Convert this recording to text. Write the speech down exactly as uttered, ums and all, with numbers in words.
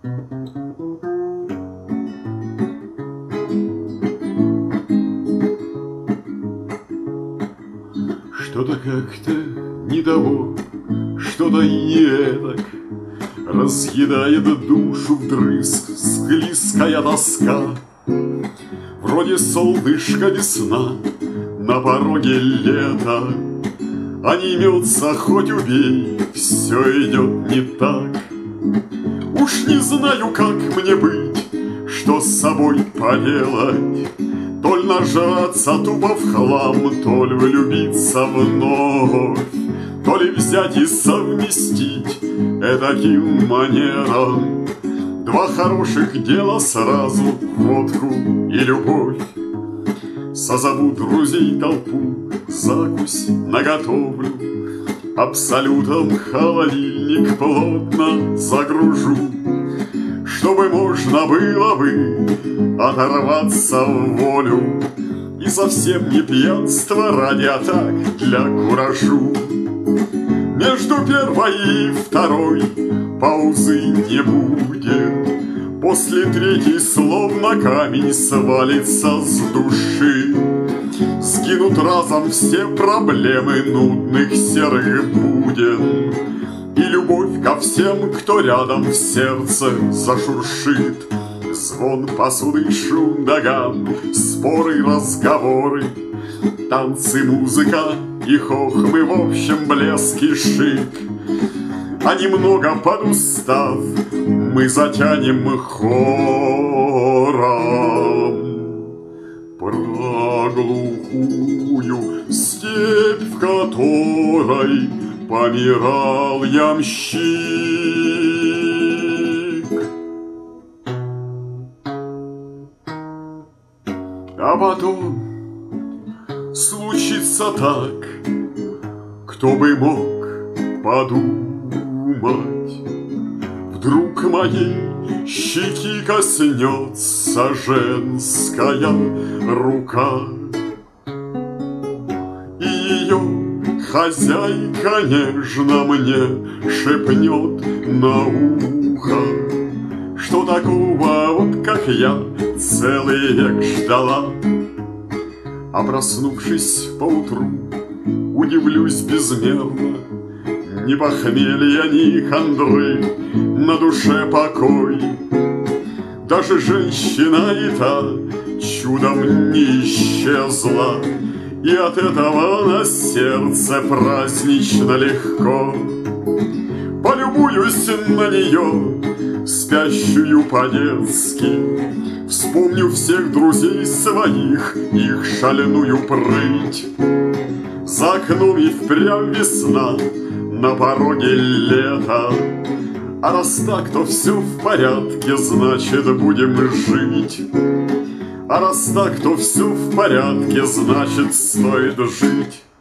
Что-то как-то не того, что-то не этак, разъедает душу вдрызг склизкая тоска. Вроде солнышка весна, на пороге лета, а не мется хоть убей, все идет не так. Уж не знаю, как мне быть, что с собой поделать. То ли нажраться тупо в хлам, то ли влюбиться вновь, то ли взять и совместить этаким манером два хороших дела сразу, водку и любовь. Созову друзей толпу, закусь наготовлю, абсолютом холодильник плотно загружу, чтобы можно было бы оторваться в волю и совсем не пьянство ради, а так для куражу. Между первой и второй паузы не будет, после третьей словно камень свалится с души. Сгинут разом все проблемы нудных серых буден, и любовь ко всем, кто рядом, в сердце зашуршит. Звон посуды, шум ногам, споры, разговоры, танцы, музыка и хохмы, в общем блеск и шик. А немного подустав, мы затянем хором про глухую степь, в которой помирал ямщик. А потом случится так, кто бы мог подумать, вдруг моей щеки коснется женская рука, и ее хозяйка нежно мне шепнет на ухо, что такого вот как я целый век ждала. А проснувшись поутру, удивлюсь безмерно, ни похмелья, ни хандры, на душе покой. Даже женщина и та чудом не исчезла, и от этого на сердце празднично легко. Полюбуюсь на нее, спящую по-детски, вспомню всех друзей своих, их шальную прыть. За окном и впрямь весна, на пороге лета, а раз так, то все в порядке, значит, будем жить. А раз так, то все в порядке, значит, стоит жить.